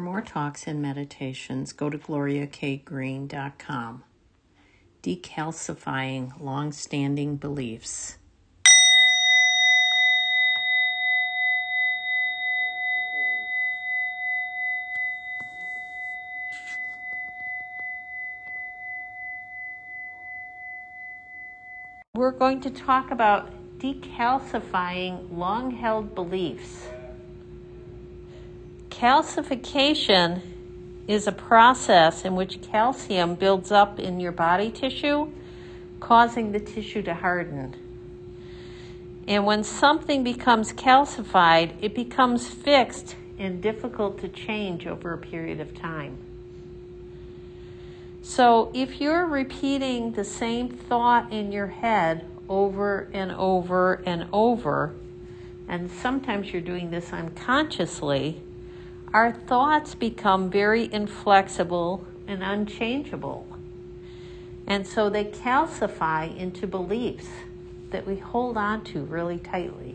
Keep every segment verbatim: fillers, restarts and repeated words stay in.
more talks and meditations, go to gloria k green dot com. Decalcifying long-standing beliefs. We're going to talk about decalcifying long-held beliefs. Calcification is a process in which calcium builds up in your body tissue, causing the tissue to harden. And when something becomes calcified, it becomes fixed and difficult to change over a period of time. So if you're repeating the same thought in your head over and over and over, and sometimes you're doing this unconsciously, our thoughts become very inflexible and unchangeable. And so they calcify into beliefs that we hold on to really tightly.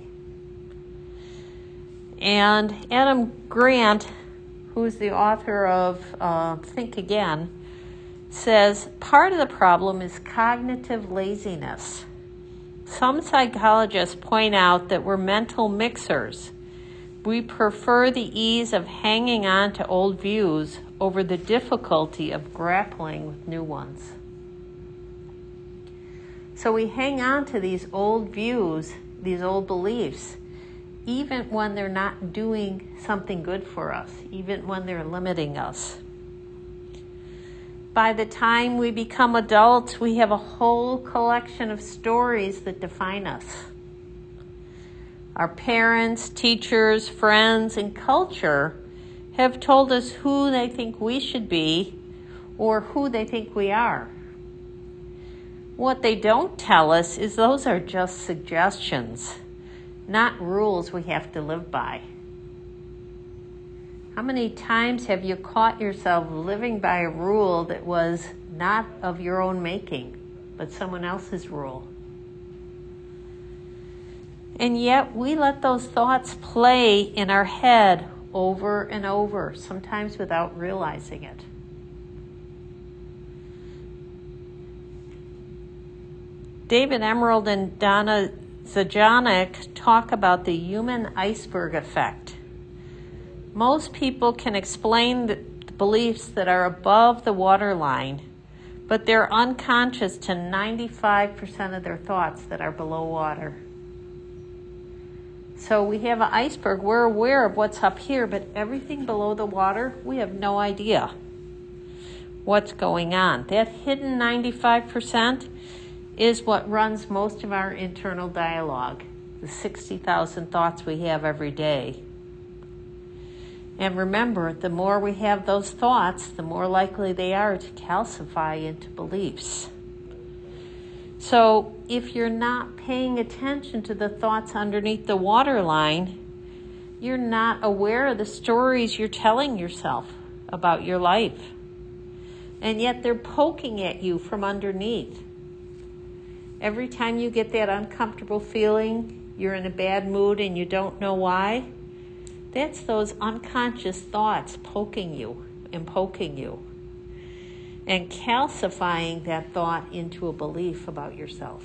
And Adam Grant, who's the author of uh, Think Again, says part of the problem is cognitive laziness. Some psychologists point out that we're mental mixers. We prefer the ease of hanging on to old views over the difficulty of grappling with new ones. So we hang on to these old views, these old beliefs, even when they're not doing something good for us, even when they're limiting us. By the time we become adults, we have a whole collection of stories that define us. Our parents, teachers, friends, and culture have told us who they think we should be or who they think we are. What they don't tell us is those are just suggestions, not rules we have to live by. How many times have you caught yourself living by a rule that was not of your own making, but someone else's rule? And yet we let those thoughts play in our head over and over, sometimes without realizing it. David Emerald and Donna Zajanik talk about the human iceberg effect. Most people can explain the beliefs that are above the waterline, but they're unconscious to ninety-five percent of their thoughts that are below water. So we have an iceberg. We're aware of what's up here, but everything below the water, we have no idea what's going on. That hidden ninety-five percent is what runs most of our internal dialogue, the sixty thousand thoughts we have every day. And remember, the more we have those thoughts, the more likely they are to calcify into beliefs. So if you're not paying attention to the thoughts underneath the waterline, you're not aware of the stories you're telling yourself about your life. And yet they're poking at you from underneath. Every time you get that uncomfortable feeling, you're in a bad mood and you don't know why, that's those unconscious thoughts poking you and poking you and calcifying that thought into a belief about yourself.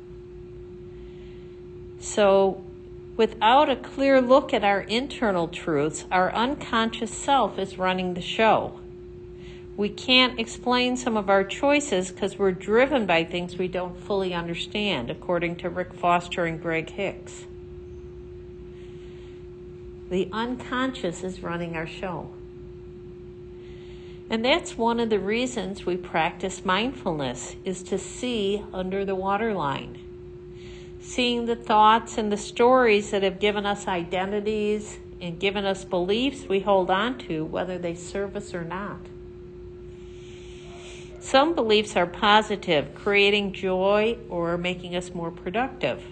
So without a clear look at our internal truths, our unconscious self is running the show. We can't explain some of our choices because we're driven by things we don't fully understand, according to Rick Foster and Greg Hicks. The unconscious is running our show. And that's one of the reasons we practice mindfulness, is to see under the waterline. Seeing the thoughts and the stories that have given us identities and given us beliefs we hold on to, whether they serve us or not. Some beliefs are positive, creating joy or making us more productive.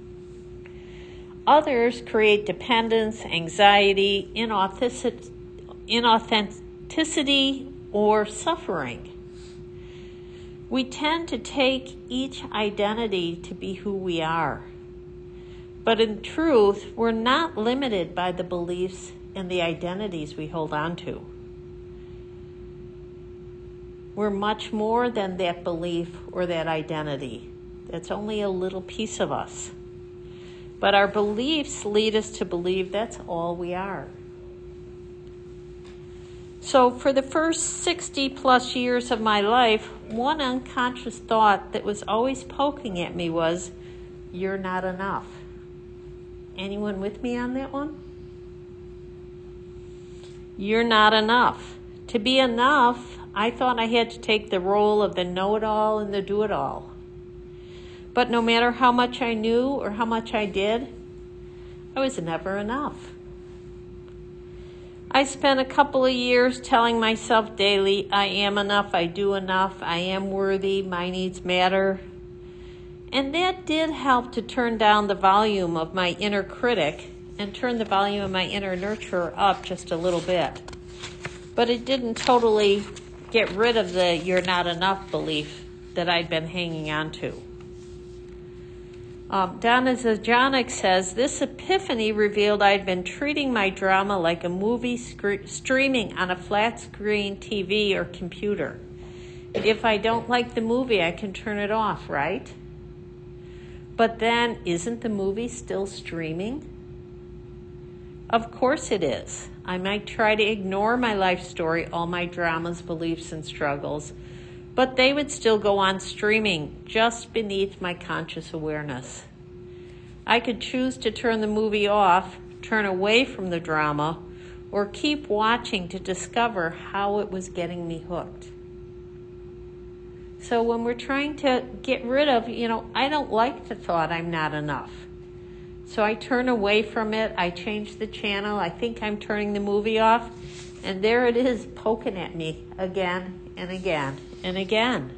Others create dependence, anxiety, inauthenticity, or suffering. We tend to take each identity to be who we are. But in truth, we're not limited by the beliefs and the identities we hold on to. We're much more than that belief or that identity. That's only a little piece of us. But our beliefs lead us to believe that's all we are. So for the first sixty plus years of my life, one unconscious thought that was always poking at me was, you're not enough. Anyone with me on that one? You're not enough. To be enough, I thought I had to take the role of the know-it-all and the do-it-all. But no matter how much I knew or how much I did, I was never enough. I spent a couple of years telling myself daily, I am enough, I do enough, I am worthy, my needs matter. And that did help to turn down the volume of my inner critic and turn the volume of my inner nurturer up just a little bit. But it didn't totally get rid of the you're not enough belief that I'd been hanging on to. Um, Donna Zajanik says, this epiphany revealed I'd been treating my drama like a movie sc- streaming on a flat screen T V or computer. If I don't like the movie, I can turn it off, right? But then, isn't the movie still streaming? Of course it is. I might try to ignore my life story, all my dramas, beliefs, and struggles, but they would still go on streaming just beneath my conscious awareness. I could choose to turn the movie off, turn away from the drama, or keep watching to discover how it was getting me hooked. So when we're trying to get rid of, you know, I don't like the thought I'm not enough. So I turn away from it, I change the channel, I think I'm turning the movie off, and there it is poking at me again and again and again.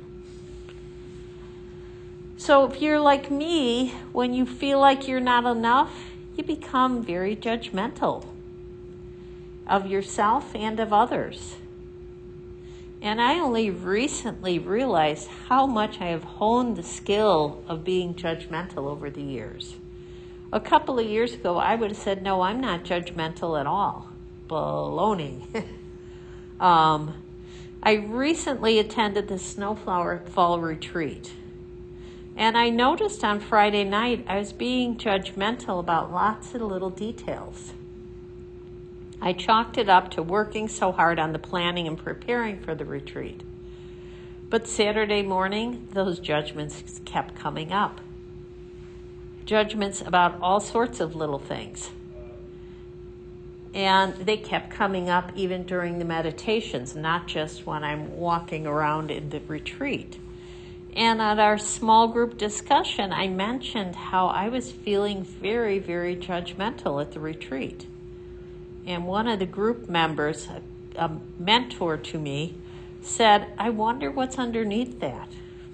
So if you're like me, when you feel like you're not enough, you become very judgmental of yourself and of others. And I only recently realized how much I have honed the skill of being judgmental over the years. A couple of years ago, I would have said, no, I'm not judgmental at all. Baloney. um, I recently attended the Snowflower Fall Retreat. And I noticed on Friday night, I was being judgmental about lots of little details. I chalked it up to working so hard on the planning and preparing for the retreat. But Saturday morning, those judgments kept coming up. Judgments about all sorts of little things. And they kept coming up even during the meditations, not just when I'm walking around in the retreat. And at our small group discussion, I mentioned how I was feeling very, very judgmental at the retreat. And one of the group members, a, a mentor to me, said, I wonder what's underneath that.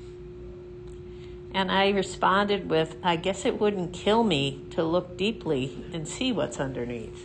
And I responded with, I guess it wouldn't kill me to look deeply and see what's underneath.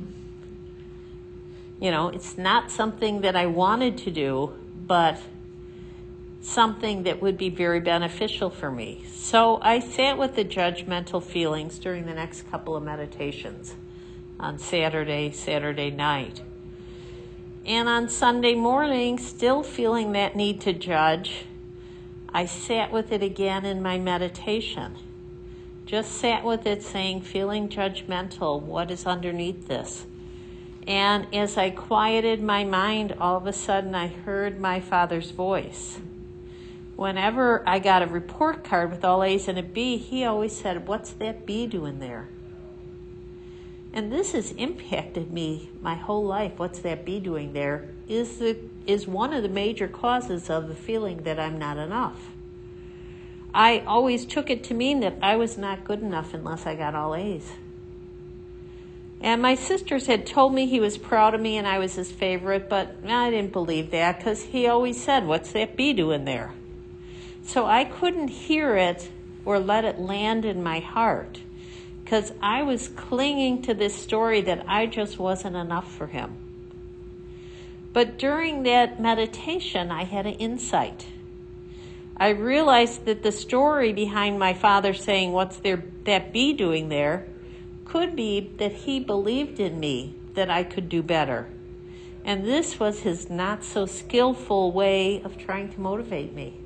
You know, it's not something that I wanted to do, but something that would be very beneficial for me. So I sat with the judgmental feelings during the next couple of meditations on Saturday, Saturday night. And on Sunday morning, still feeling that need to judge, I sat with it again in my meditation. Just sat with it saying, feeling judgmental, what is underneath this? And as I quieted my mind, all of a sudden I heard my Father's voice. Whenever I got a report card with all A's and a B, he always said, what's that B doing there? And this has impacted me my whole life. What's that B doing there? Is the is one of the major causes of the feeling that I'm not enough. I always took it to mean that I was not good enough unless I got all A's. And my sisters had told me he was proud of me and I was his favorite, but I didn't believe that because he always said, what's that B doing there? So I couldn't hear it or let it land in my heart because I was clinging to this story that I just wasn't enough for him. But during that meditation, I had an insight. I realized that the story behind my father saying, what's there, that B doing there, could be that he believed in me, that I could do better. And this was his not so skillful way of trying to motivate me.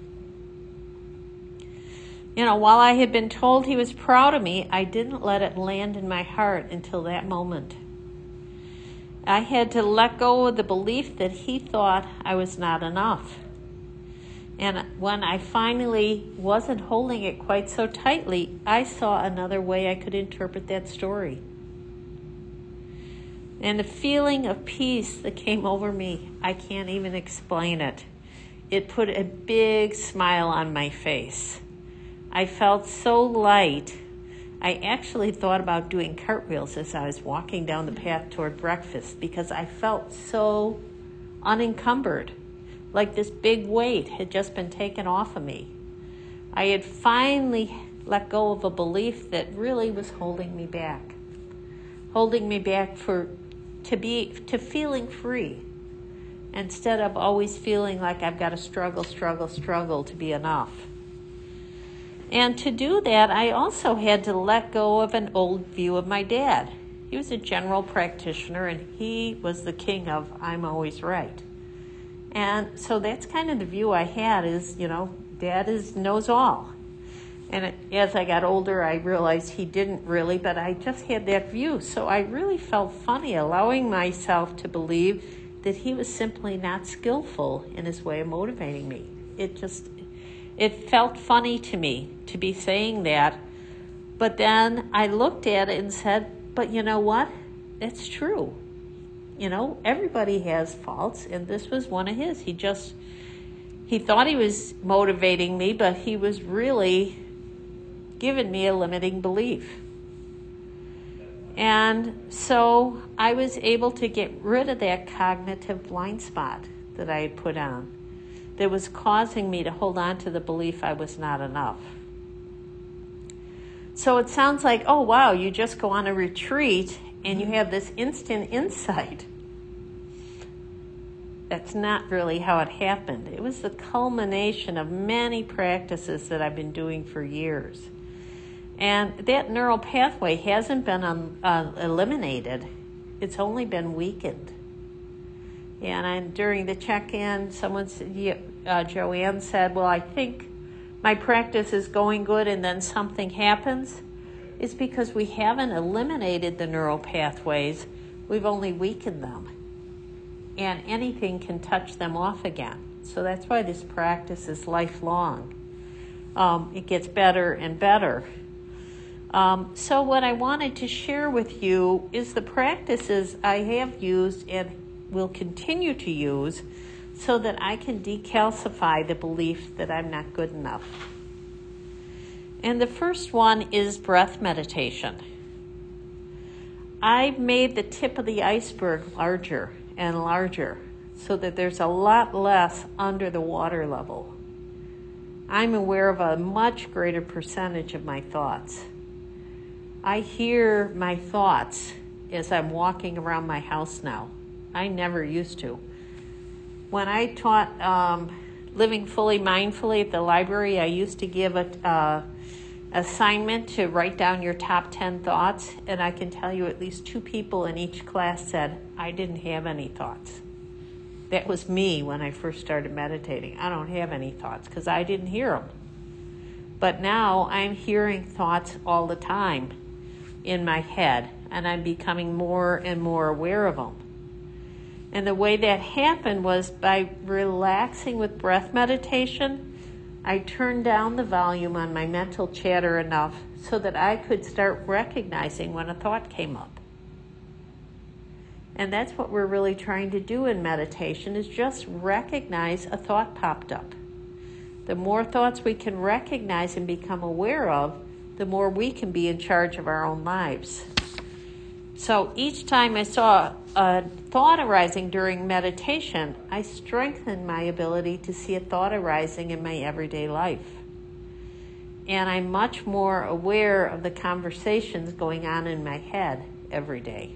You know, while I had been told he was proud of me, I didn't let it land in my heart until that moment. I had to let go of the belief that he thought I was not enough. And when I finally wasn't holding it quite so tightly, I saw another way I could interpret that story. And the feeling of peace that came over me, I can't even explain it. It put a big smile on my face. I felt so light. I actually thought about doing cartwheels as I was walking down the path toward breakfast because I felt so unencumbered, like this big weight had just been taken off of me. I had finally let go of a belief that really was holding me back, holding me back for to be to feeling free, instead of always feeling like I've got to struggle, struggle, struggle to be enough. And to do that, I also had to let go of an old view of my dad. He was a general practitioner, and he was the king of I'm always right. And so that's kind of the view I had is, you know, Dad is knows all. And it, as I got older, I realized he didn't really, but I just had that view. So I really felt funny allowing myself to believe that he was simply not skillful in his way of motivating me. It just, it felt funny to me to be saying that. But then I looked at it and said, but you know what? It's true. You know, everybody has faults, and this was one of his. He just, he thought he was motivating me, but he was really giving me a limiting belief. And so I was able to get rid of that cognitive blind spot that I had put on that was causing me to hold on to the belief I was not enough. So it sounds like, oh, wow, you just go on a retreat and you have this instant insight. That's not really how it happened. It was the culmination of many practices that I've been doing for years. And that neural pathway hasn't been um, uh, eliminated. It's only been weakened. And I, during the check-in, someone said, uh, Joanne said, well, I think my practice is going good and then something happens. It's because we haven't eliminated the neural pathways. We've only weakened them. And anything can touch them off again. So that's why this practice is lifelong. Um, it gets better and better. Um, so what I wanted to share with you is the practices I have used and will continue to use so that I can decalcify the belief that I'm not good enough. And the first one is breath meditation. I've made the tip of the iceberg larger and larger so that there's a lot less under the water level. I'm aware of a much greater percentage of my thoughts. I hear my thoughts as I'm walking around my house now. I never used to. When I taught um, Living Fully Mindfully at the library, I used to give a uh, assignment to write down your top ten thoughts, and I can tell you at least two people in each class said, I didn't have any thoughts. That was me when I first started meditating. I don't have any thoughts because I didn't hear them. But now I'm hearing thoughts all the time in my head, and I'm becoming more and more aware of them. And the way that happened was by relaxing with breath meditation. I turned down the volume on my mental chatter enough so that I could start recognizing when a thought came up. And that's what we're really trying to do in meditation, is just recognize a thought popped up. The more thoughts we can recognize and become aware of, the more we can be in charge of our own lives. So each time I saw a thought arising during meditation, I strengthened my ability to see a thought arising in my everyday life. And I'm much more aware of the conversations going on in my head every day.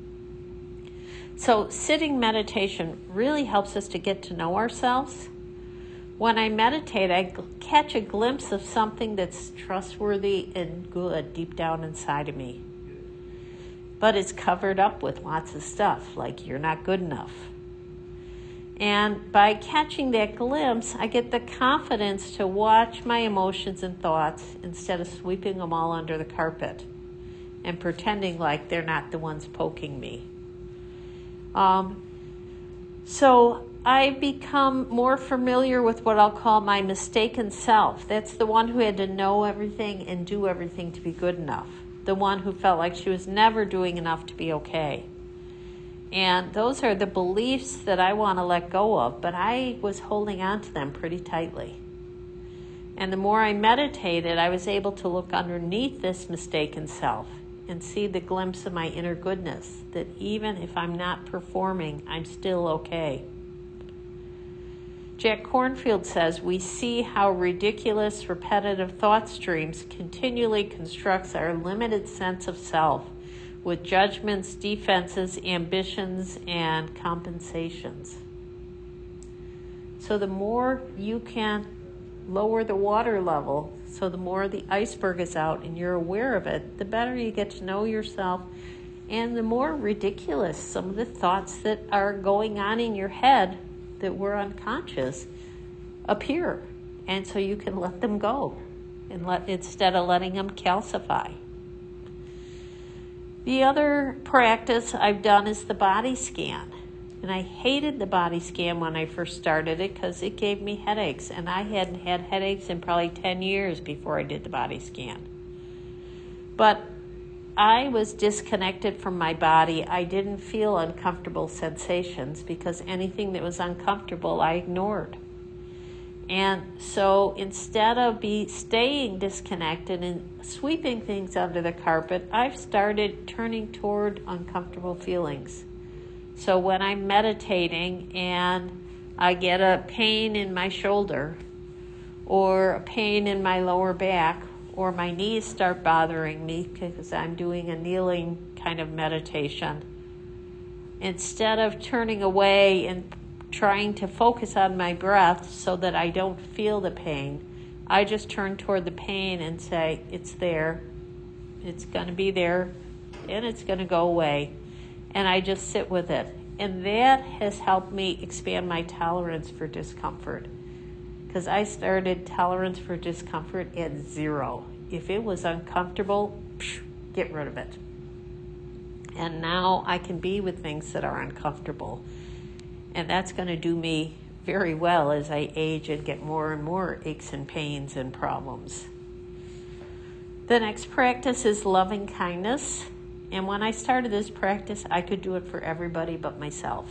So sitting meditation really helps us to get to know ourselves. When I meditate, I catch a glimpse of something that's trustworthy and good deep down inside of me. but it's covered up with lots of stuff, like you're not good enough. And by catching that glimpse, I get the confidence to watch my emotions and thoughts instead of sweeping them all under the carpet and pretending like they're not the ones poking me. Um, so I become more familiar with what I'll call my mistaken self. That's the one who had to know everything and do everything to be good enough. The one who felt like she was never doing enough to be okay. And those are the beliefs that I want to let go of, but I was holding on to them pretty tightly. And the more I meditated, I was able to look underneath this mistaken self and see the glimpse of my inner goodness, that even if I'm not performing, I'm still okay. Jack Kornfield says, we see how ridiculous, repetitive thought streams continually constructs our limited sense of self with judgments, defenses, ambitions, and compensations. So the more you can lower the water level, so the more the iceberg is out and you're aware of it, the better you get to know yourself, and the more ridiculous some of the thoughts that are going on in your head that were unconscious appear. And so you can let them go and let instead of letting them calcify. The other practice I've done is the body scan. And I hated the body scan when I first started it because it gave me headaches. And I hadn't had headaches in probably ten years before I did the body scan. But I was disconnected from my body. I didn't feel uncomfortable sensations because anything that was uncomfortable I ignored. And so instead of be staying disconnected and sweeping things under the carpet, I've started turning toward uncomfortable feelings. So when I'm meditating and I get a pain in my shoulder or a pain in my lower back or my knees start bothering me because I'm doing a kneeling kind of meditation, instead of turning away and trying to focus on my breath so that I don't feel the pain, I just turn toward the pain and say, it's there, it's going to be there, and it's going to go away. And I just sit with it. And that has helped me expand my tolerance for discomfort. Because I started tolerance for discomfort at zero. If it was uncomfortable, psh, get rid of it. And now I can be with things that are uncomfortable. And that's going to do me very well as I age and get more and more aches and pains and problems. The next practice is loving kindness. And when I started this practice, I could do it for everybody but myself.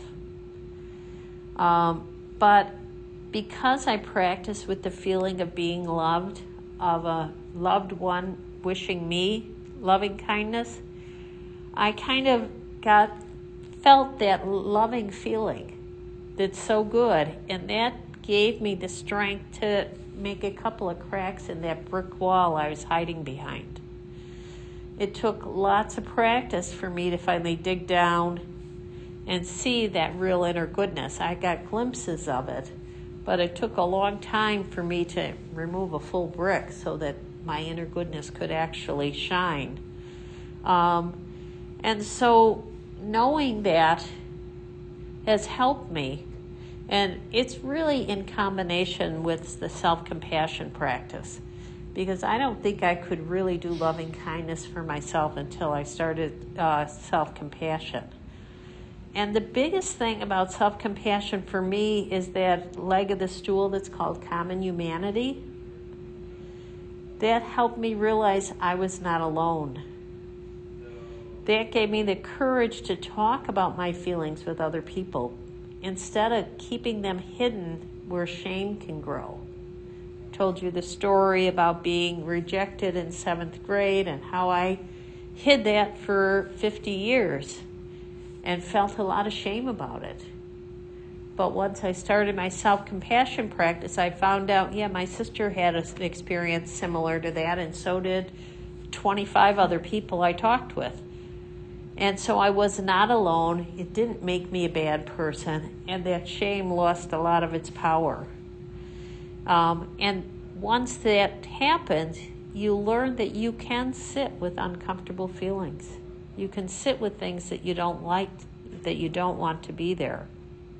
Um, but because I practice with the feeling of being loved, of a loved one wishing me loving kindness, I kind of got felt that loving feeling that's so good, and that gave me the strength to make a couple of cracks in that brick wall I was hiding behind. It took lots of practice for me to finally dig down and see that real inner goodness. I got glimpses of it, but it took a long time for me to remove a full brick so that my inner goodness could actually shine. Um, and so knowing that has helped me, and it's really in combination with the self-compassion practice. Because I don't think I could really do loving kindness for myself until I started uh, self-compassion. And the biggest thing about self-compassion for me is that leg of the stool that's called common humanity. That helped me realize I was not alone. That gave me the courage to talk about my feelings with other people instead of keeping them hidden where shame can grow. Told you the story about being rejected in seventh grade and how I hid that for fifty years and felt a lot of shame about it. But once I started my self-compassion practice, I found out, yeah, my sister had an experience similar to that, and so did twenty-five other people I talked with. And so I was not alone. It didn't make me a bad person, and that shame lost a lot of its power. Um, and once that happens, you learn that you can sit with uncomfortable feelings. You can sit with things that you don't like, that you don't want to be there.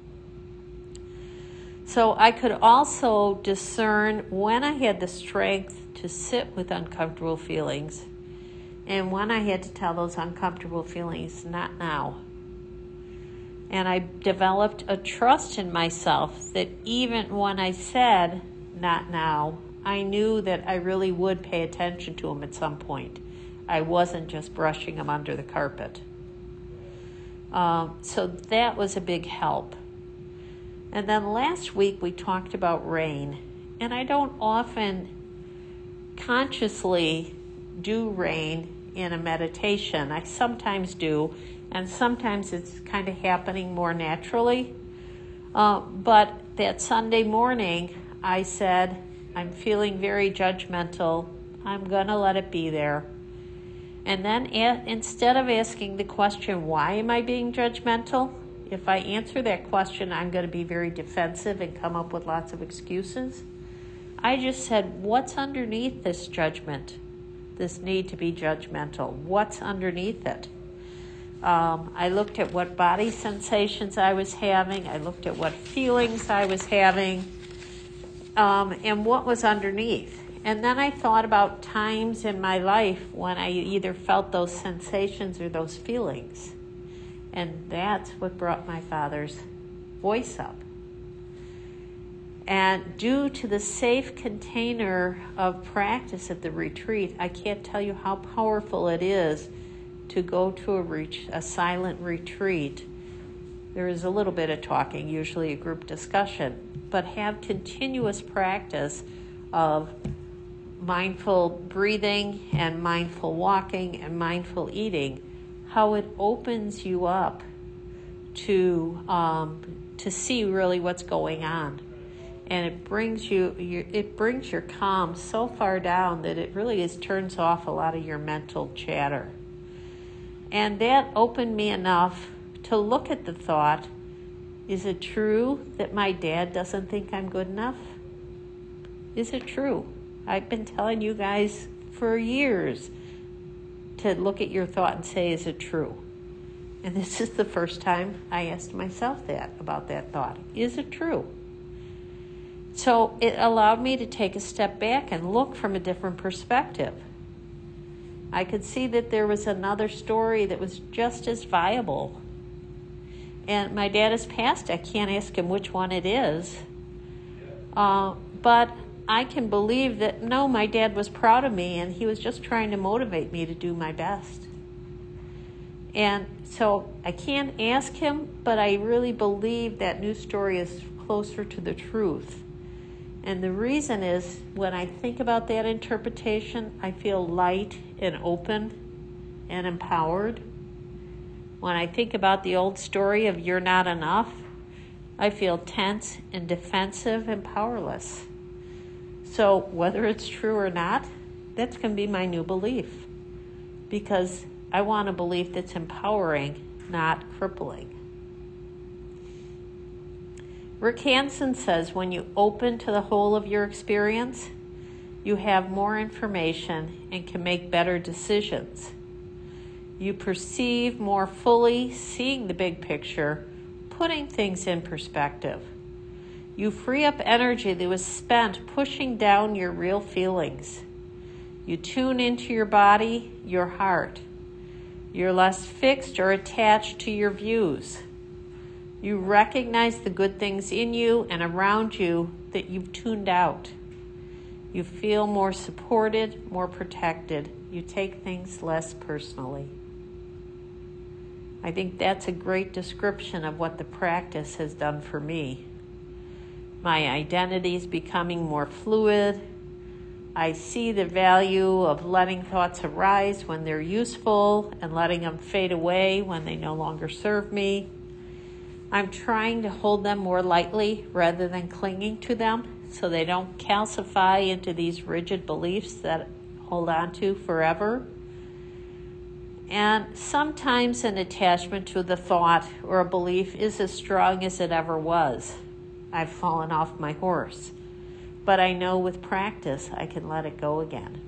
So I could also discern when I had the strength to sit with uncomfortable feelings and when I had to tell those uncomfortable feelings, not now. And I developed a trust in myself that even when I said, not now, I knew that I really would pay attention to them at some point. I wasn't just brushing them under the carpet. Um, so that was a big help. And then last week we talked about rain. And I don't often consciously do rain in a meditation. I sometimes do, and sometimes it's kind of happening more naturally. Uh, but that Sunday morning, I said, I'm feeling very judgmental. I'm going to let it be there. And then a- instead of asking the question, why am I being judgmental? If I answer that question, I'm going to be very defensive and come up with lots of excuses. I just said, what's underneath this judgment? This need to be judgmental. What's underneath it? Um, I looked at what body sensations I was having. I looked at what feelings I was having, um, and what was underneath. And then I thought about times in my life when I either felt those sensations or those feelings. And that's what brought my father's voice up. And due to the safe container of practice at the retreat, I can't tell you how powerful it is to go to a, ret- a silent retreat. There is a little bit of talking, usually a group discussion, but have continuous practice of mindful breathing and mindful walking and mindful eating, how it opens you up to um, to see really what's going on. And it brings you, your, it brings your calm so far down that it really is turns off a lot of your mental chatter. And that opened me enough to look at the thought, is it true that my dad doesn't think I'm good enough? Is it true? I've been telling you guys for years to look at your thought and say, is it true? And this is the first time I asked myself that, about that thought. Is it true? So it allowed me to take a step back and look from a different perspective. I could see that there was another story that was just as viable. And my dad has passed. I can't ask him which one it is. Uh, but I can believe that, no, my dad was proud of me and he was just trying to motivate me to do my best. And so I can't ask him, but I really believe that new story is closer to the truth. And the reason is, when I think about that interpretation, I feel light and open and empowered. When I think about the old story of you're not enough, I feel tense and defensive and powerless. So whether it's true or not, that's going to be my new belief. Because I want a belief that's empowering, not crippling. Rick Hansen says, when you open to the whole of your experience, you have more information and can make better decisions. You perceive more fully, seeing the big picture, putting things in perspective. You free up energy that was spent pushing down your real feelings. You tune into your body, your heart. You're less fixed or attached to your views. You recognize the good things in you and around you that you've tuned out. You feel more supported, more protected. You take things less personally. I think that's a great description of what the practice has done for me. My identity is becoming more fluid. I see the value of letting thoughts arise when they're useful and letting them fade away when they no longer serve me. I'm trying to hold them more lightly rather than clinging to them so they don't calcify into these rigid beliefs that hold on to forever. And sometimes an attachment to the thought or a belief is as strong as it ever was. I've fallen off my horse. But I know with practice I can let it go again.